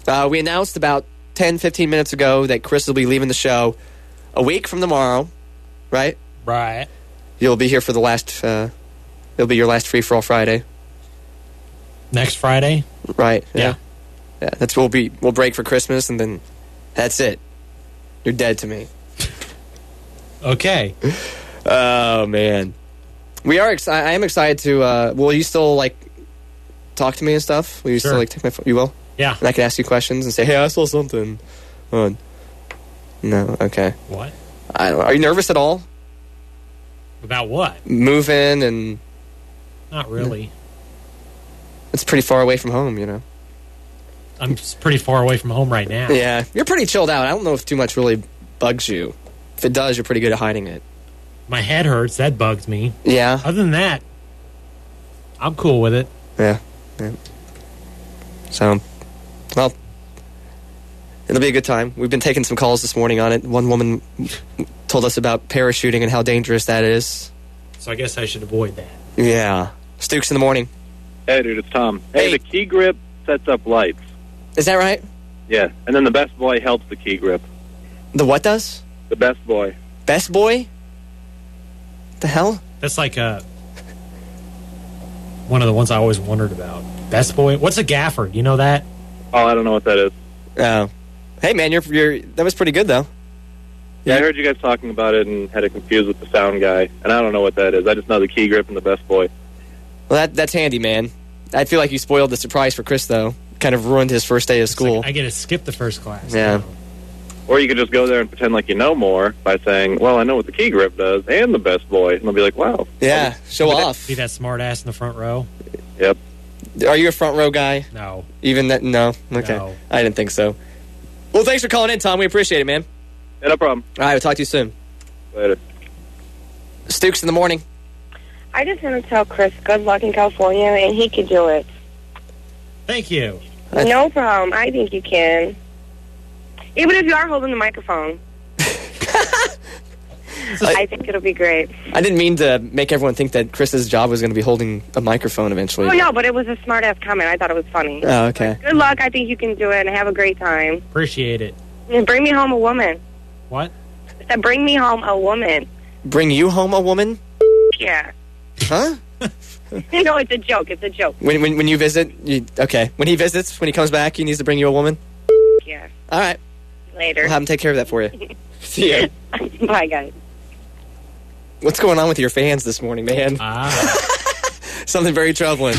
We announced about 10, 15 minutes ago that Chris will be leaving the show a week from tomorrow, right? Right. You'll be here for the last, it'll be your last Free-for-All Friday. Next Friday? Right. Yeah. Yeah, we'll break for Christmas, and then that's it. You're dead to me. Okay. Oh, man. I am excited to, will you still, talk to me and stuff? Will you Sure. still, take my phone? You will? Yeah. And I can ask you questions and say, hey, I saw something. No, okay. What? I don't know. Are you nervous at all? About what? Moving and... Not really. It's pretty far away from home, you know. I'm pretty far away from home right now. Yeah, you're pretty chilled out. I don't know if too much really bugs you. If it does, you're pretty good at hiding it. My head hurts. That bugs me. Yeah. Other than that, I'm cool with it. Yeah. So, well, it'll be a good time. We've been taking some calls this morning on it. One woman told us about parachuting and how dangerous that is. So I guess I should avoid that. Yeah. Stukes in the morning. Hey, dude, it's Tom. Hey, the key grip sets up lights. Is that right? Yeah, and then the best boy helps the key grip. The what does? The best boy. Best boy? The hell? That's like one of the ones I always wondered about. Best boy? What's a gaffer? You know that? Oh, I don't know what that is. Oh. Hey, man, that was pretty good, though. Yeah, I heard you guys talking about it and had it confused with the sound guy, and I don't know what that is. I just know the key grip and the best boy. Well, that's handy, man. I feel like you spoiled the surprise for Chris, though. Kind of ruined his first day of school. I get to skip the first class. Yeah. Or you could just go there and pretend like you know more by saying, well, I know what the key grip does and the best boy. And they'll be like, wow. Yeah, show off. Be that smart ass in the front row? Yep. Are you a front row guy? No. Even that? No? Okay. No. I didn't think so. Well, thanks for calling in, Tom. We appreciate it, man. Yeah, no problem. All right, we'll talk to you soon. Later. Stukes in the morning. I just want to tell Chris good luck in California, and he can do it. Thank you. No problem. I think you can. Even if you are holding the microphone. I think it'll be great. I didn't mean to make everyone think that Chris's job was going to be holding a microphone eventually. Oh, no, but it was a smart-ass comment. I thought it was funny. Oh, okay. Good luck. I think you can do it, and have a great time. Appreciate it. And bring me home a woman. What? I said bring me home a woman. Bring you home a woman? Yeah. Huh? No, it's a joke. It's a joke. When you visit, okay. When he visits, when he comes back, he needs to bring you a woman? Yeah. All right. Later. We'll have him take care of that for you. See ya. Bye, guys. What's going on with your fans this morning, man? Ah. Something very troubling.